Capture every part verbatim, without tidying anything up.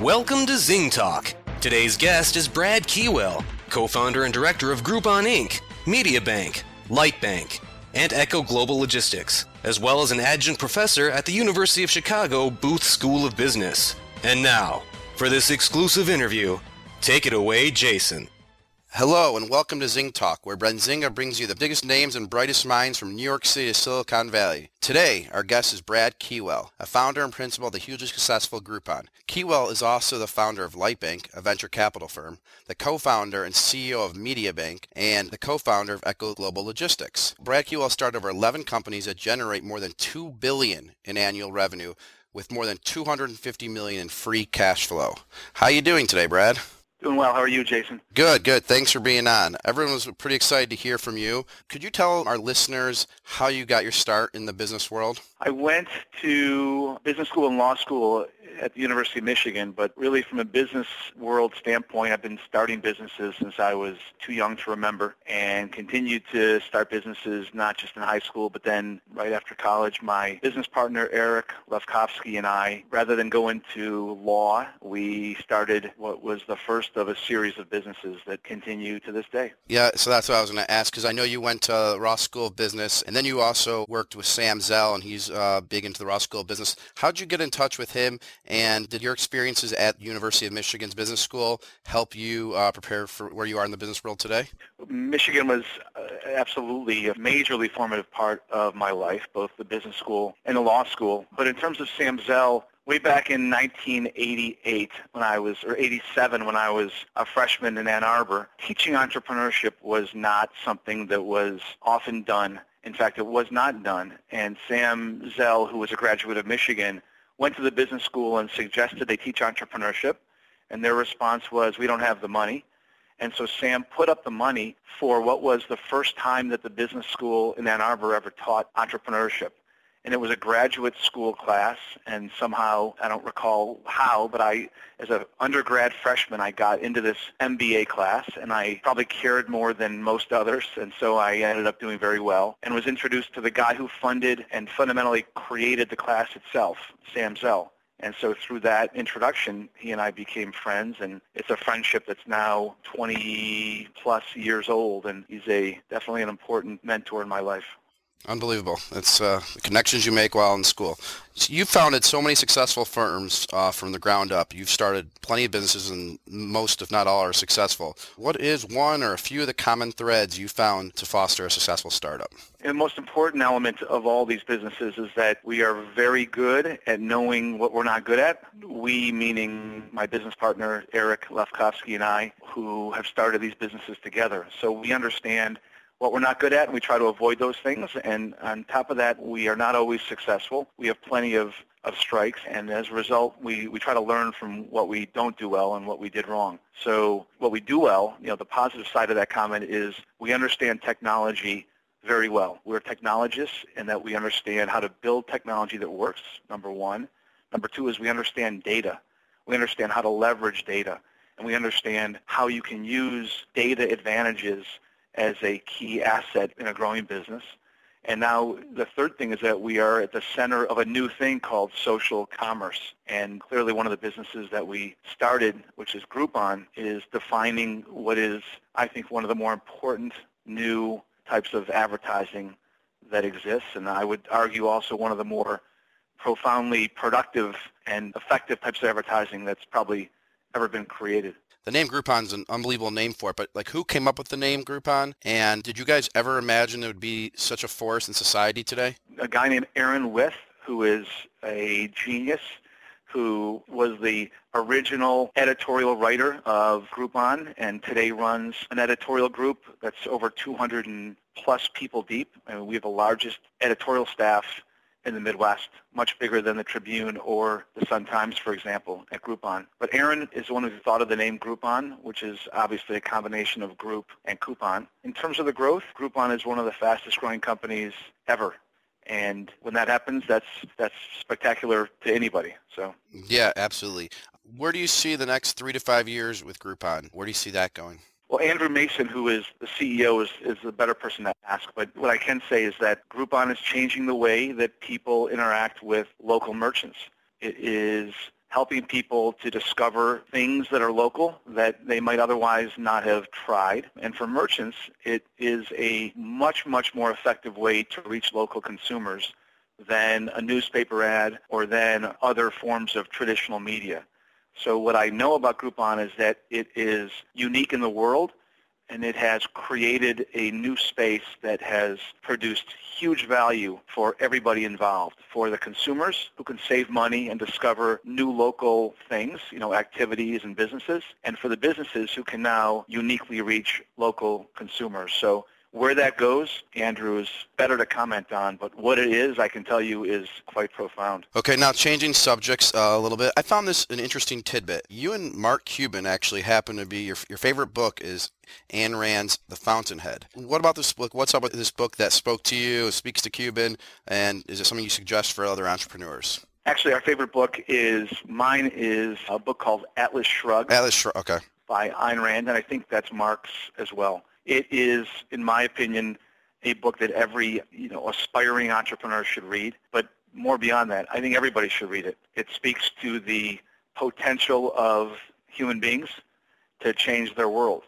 Welcome to Zing Talk. Today's guest is Brad Keywell, co-founder and director of Groupon Incorporated, MediaBank, Lightbank, and Echo Global Logistics, as well as an adjunct professor at the University of Chicago Booth School of Business. And now, for this exclusive interview, take it away, Jason. Hello and welcome to Zing Talk, where Benzinga brings you the biggest names and brightest minds from New York City to Silicon Valley. Today, our guest is Brad Keywell, a founder and principal of the hugely successful Groupon. Keywell is also the founder of Lightbank, a venture capital firm, the co-founder and C E O of MediaBank, and the co-founder of Echo Global Logistics. Brad Keywell started over eleven companies that generate more than two billion dollars in annual revenue with more than two hundred fifty million dollars in free cash flow. How are you doing today, Brad? Doing well. How are you, Jason? Good, good. Thanks for being on. Everyone was pretty excited to hear from you. Could you tell our listeners how you got your start in the business world? I went to business school and law school at the University of Michigan, but really from a business world standpoint, I've been starting businesses since I was too young to remember and continued to start businesses not just in high school, but then right after college, my business partner, Eric Lefkofsky, and I, rather than go into law, we started what was the first of a series of businesses that continue to this day. Yeah, so that's what I was going to ask, because I know you went to Ross School of Business, and then you also worked with Sam Zell, and he's uh, big into the Ross School of Business. How'd you get in touch with him, and did your experiences at University of Michigan's Business School help you uh, prepare for where you are in the business world today? Michigan was uh, absolutely a majorly formative part of my life, both the business school and the law school. But in terms of Sam Zell, way back in nineteen eighty-eight, when I was, or eighty-seven, when I was a freshman in Ann Arbor, teaching entrepreneurship was not something that was often done. In fact, it was not done. And Sam Zell, who was a graduate of Michigan, went to the business school and suggested they teach entrepreneurship. And their response was, we don't have the money. And so Sam put up the money for what was the first time that the business school in Ann Arbor ever taught entrepreneurship. And it was a graduate school class, and somehow, I don't recall how, but I, as an undergrad freshman, I got into this M B A class, and I probably cared more than most others, and so I ended up doing very well, and was introduced to the guy who funded and fundamentally created the class itself, Sam Zell. And so through that introduction, he and I became friends, and it's a friendship that's now twenty plus years old, and he's a definitely an important mentor in my life. Unbelievable. It's uh, the connections you make while in school. So you've founded so many successful firms uh, from the ground up. You've started plenty of businesses, and most, if not all, are successful. What is one or a few of the common threads you found to foster a successful startup? And the most important element of all these businesses is that we are very good at knowing what we're not good at. We, meaning my business partner, Eric Lefkofsky, and I, who have started these businesses together. So we understand what we're not good at, and we try to avoid those things. And on top of that, we are not always successful. We have plenty of, of strikes, and as a result, we, we try to learn from what we don't do well and what we did wrong. So what we do well, you know, the positive side of that comment is we understand technology very well. We're technologists in that we understand how to build technology that works, number one. Number two is we understand data. We understand how to leverage data, and we understand how you can use data advantages as a key asset in a growing business. And now the third thing is that we are at the center of a new thing called social commerce. And clearly one of the businesses that we started, which is Groupon, is defining what is, I think, one of the more important new types of advertising that exists. And I would argue also one of the more profoundly productive and effective types of advertising that's probably ever been created. The name Groupon's an unbelievable name for it, but like, who came up with the name Groupon? And did you guys ever imagine it would be such a force in society today? A guy named Aaron Wyth, who is a genius, who was the original editorial writer of Groupon, and today runs an editorial group that's over two hundred plus people deep. I mean, we have the largest editorial staff in the Midwest, much bigger than the Tribune or the Sun-Times, for example, at Groupon. But Aaron is the one who thought of the name Groupon, which is obviously a combination of group and coupon. In terms of the growth, Groupon is one of the fastest growing companies ever. And when that happens, that's that's spectacular to anybody. So yeah, absolutely. Where do you see the next three to five years with Groupon? Where do you see that going? Well, Andrew Mason, who is the C E O, is, is the better person to ask. But what I can say is that Groupon is changing the way that people interact with local merchants. It is helping people to discover things that are local that they might otherwise not have tried. And for merchants, it is a much, much more effective way to reach local consumers than a newspaper ad or than other forms of traditional media. So what I know about Groupon is that it is unique in the world, and it has created a new space that has produced huge value for everybody involved, for the consumers who can save money and discover new local things, you know, activities and businesses, and for the businesses who can now uniquely reach local consumers. So where that goes, Andrew, is better to comment on, but what it is, I can tell you, is quite profound. Okay, now changing subjects uh, a little bit. I found this an interesting tidbit. You and Mark Cuban actually happen to be, your your favorite book is Ayn Rand's The Fountainhead. What about this book? What's up with this book that spoke to you, speaks to Cuban, and is it something you suggest for other entrepreneurs? Actually, our favorite book is, mine is a book called Atlas Shrugged. Atlas Shrugged, okay. By Ayn Rand, and I think that's Mark's as well. It is, in my opinion, a book that every, you know, aspiring entrepreneur should read. But more beyond that, I think everybody should read it. It speaks to the potential of human beings to change their world.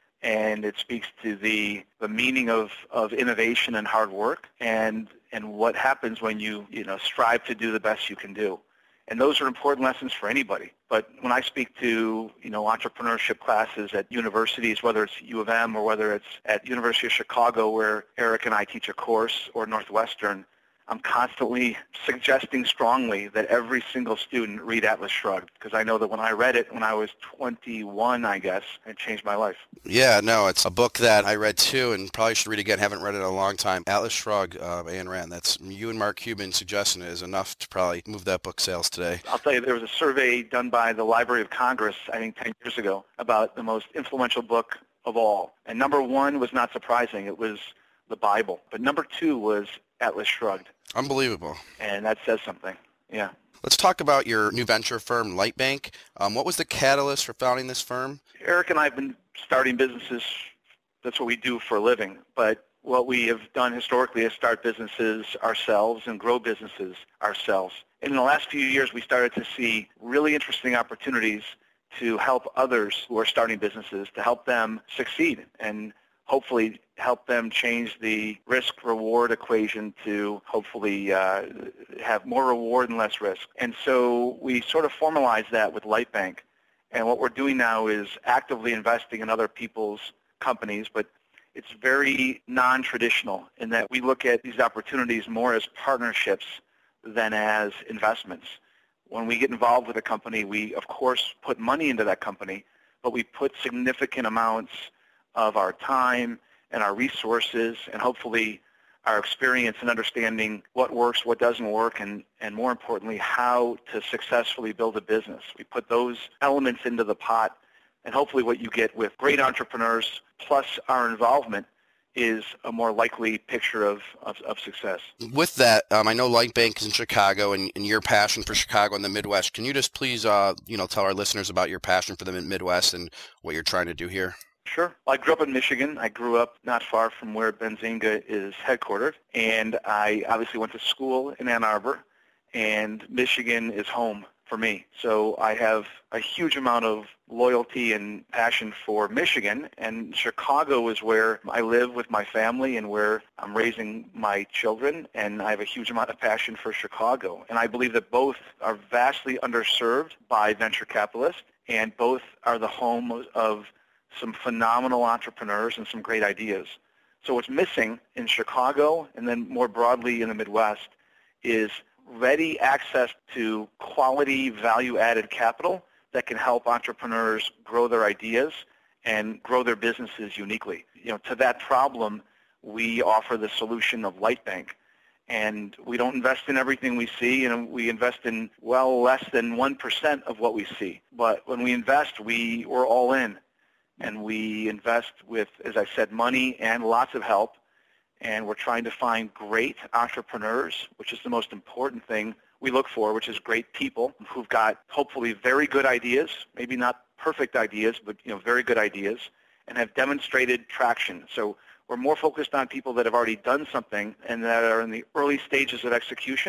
And it speaks to the, the meaning of, of innovation and hard work and, and what happens when you, you know, strive to do the best you can do. And those are important lessons for anybody. But when I speak to, you know, entrepreneurship classes at universities, whether it's U of M or whether it's at University of Chicago where Eric and I teach a course, or Northwestern, I'm constantly suggesting strongly that every single student read Atlas Shrugged, because I know that when I read it when I was twenty-one, I guess, it changed my life. Yeah, no, it's a book that I read too and probably should read again. Haven't read it in a long time. Atlas Shrugged, uh, Ayn Rand. That's you and Mark Cuban suggesting it is enough to probably move that book sales today. I'll tell you, there was a survey done by the Library of Congress, I think ten years ago, about the most influential book of all. And number one was not surprising. It was the Bible. But number two was Atlas Shrugged. Unbelievable. And that says something, yeah. Let's talk about your new venture firm, Lightbank. Um, what was the catalyst for founding this firm? Eric and I have been starting businesses. That's what we do for a living. But what we have done historically is start businesses ourselves and grow businesses ourselves. And in the last few years, we started to see really interesting opportunities to help others who are starting businesses, to help them succeed and hopefully help them change the risk-reward equation to hopefully uh, have more reward and less risk. And so we sort of formalized that with Lightbank. And what we're doing now is actively investing in other people's companies, but it's very non-traditional in that we look at these opportunities more as partnerships than as investments. When we get involved with a company, we, of course, put money into that company, but we put significant amounts of our time and our resources and hopefully our experience in understanding what works, what doesn't work, and, and more importantly, how to successfully build a business. We put those elements into the pot, and hopefully what you get with great entrepreneurs plus our involvement is a more likely picture of, of, of success. With that, um, I know Lightbank is in Chicago and, and your passion for Chicago and the Midwest. Can you just please uh, you know, tell our listeners about your passion for the Midwest and what you're trying to do here? Sure. Well, I grew up in Michigan. I grew up not far from where Benzinga is headquartered, and I obviously went to school in Ann Arbor, and Michigan is home for me. So I have a huge amount of loyalty and passion for Michigan, and Chicago is where I live with my family and where I'm raising my children, and I have a huge amount of passion for Chicago. And I believe that both are vastly underserved by venture capitalists, and both are the home of some phenomenal entrepreneurs and some great ideas. So what's missing in Chicago and then more broadly in the Midwest is ready access to quality value-added capital that can help entrepreneurs grow their ideas and grow their businesses uniquely. You know, to that problem, we offer the solution of Lightbank. And we don't invest in everything we see, and we invest in, well, less than one percent of what we see. But when we invest, we, we're all in. And we invest with, as I said, money and lots of help. And we're trying to find great entrepreneurs, which is the most important thing we look for, which is great people who've got hopefully very good ideas, maybe not perfect ideas, but you know, very good ideas, and have demonstrated traction. So we're more focused on people that have already done something and that are in the early stages of execution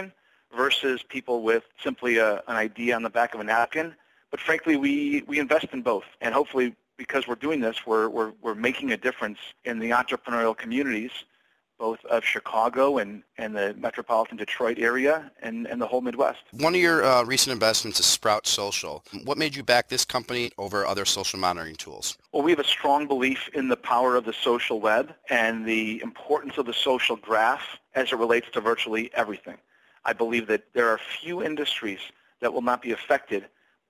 versus people with simply a, an idea on the back of a napkin. But frankly, we, we invest in both. And hopefully, because we're doing this, we're, we're, we're making a difference in the entrepreneurial communities, both of Chicago and, and the metropolitan Detroit area and, and the whole Midwest. One of your uh, recent investments is Sprout Social. What made you back this company over other social monitoring tools? Well, we have a strong belief in the power of the social web and the importance of the social graph as it relates to virtually everything. I believe that there are few industries that will not be affected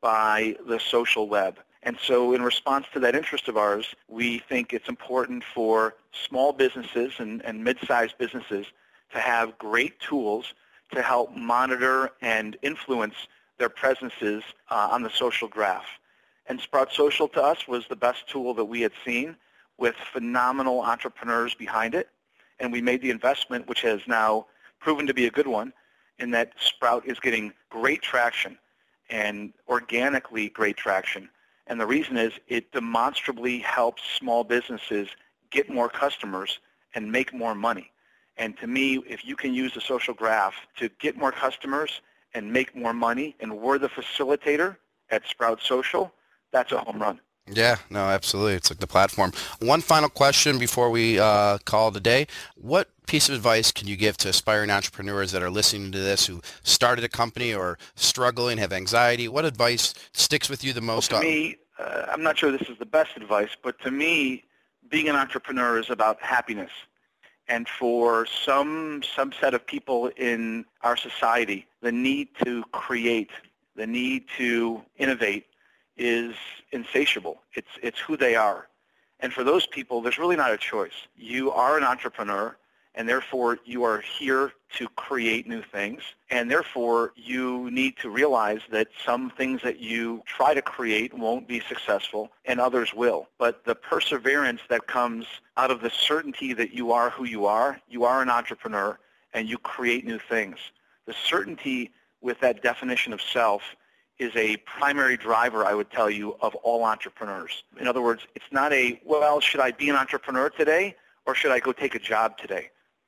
by the social web. And so in response to that interest of ours, we think it's important for small businesses and, and mid-sized businesses to have great tools to help monitor and influence their presences uh, on the social graph. And Sprout Social to us was the best tool that we had seen, with phenomenal entrepreneurs behind it. And we made the investment, which has now proven to be a good one, in that Sprout is getting great traction and organically great traction. And the reason is it demonstrably helps small businesses get more customers and make more money. And to me, if you can use the social graph to get more customers and make more money, and we're the facilitator at Sprout Social, that's a home run. Yeah, no, absolutely. It's like the platform. One final question before we uh, call it a day. What piece of advice can you give to aspiring entrepreneurs that are listening to this, who started a company or struggling, have anxiety? What advice sticks with you the most? Well, to me, uh, I'm not sure this is the best advice, but to me, being an entrepreneur is about happiness. And for some subset of people in our society, the need to create, the need to innovate is insatiable. It's it's who they are. And for those people, there's really not a choice. You are an entrepreneur, and therefore you are here to create new things. And therefore you need to realize that some things that you try to create won't be successful and others will. But the perseverance that comes out of the certainty that you are who you are, you are an entrepreneur, and you create new things. The certainty with that definition of self is a primary driver, I would tell you, of all entrepreneurs. In other words, it's not a, well, should I be an entrepreneur today or should I go take a job today?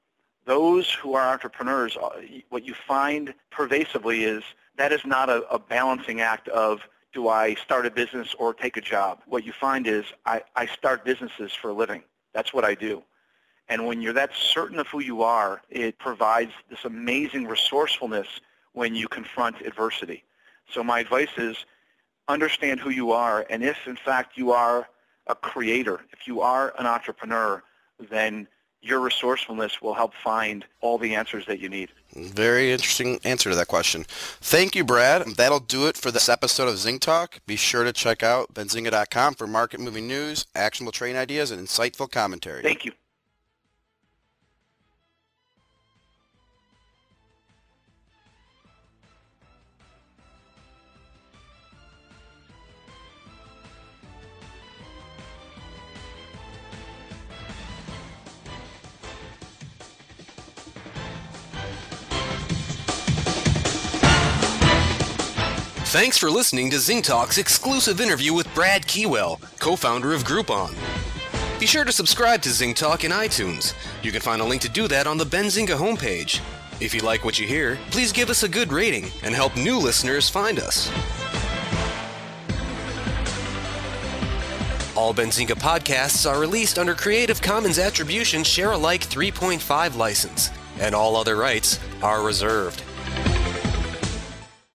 Those who are entrepreneurs, what you find pervasively is that is not a, a balancing act of, do I start a business or take a job? What you find is, I, I start businesses for a living. That's what I do. And when you're that certain of who you are, it provides this amazing resourcefulness when you confront adversity. So my advice is, understand who you are, and if, in fact, you are a creator, if you are an entrepreneur, then your resourcefulness will help find all the answers that you need. Very interesting answer to that question. Thank you, Brad. That'll do it for this episode of Zing Talk. Be sure to check out benzinga dot com for market-moving news, actionable trading ideas, and insightful commentary. Thank you. Thanks for listening to Zing Talk's exclusive interview with Brad Keywell, co-founder of Groupon. Be sure to subscribe to Zing Talk in iTunes. You can find a link to do that on the Benzinga homepage. If you like what you hear, please give us a good rating and help new listeners find us. All Benzinga podcasts are released under Creative Commons Attribution Share-alike three point five license, and all other rights are reserved.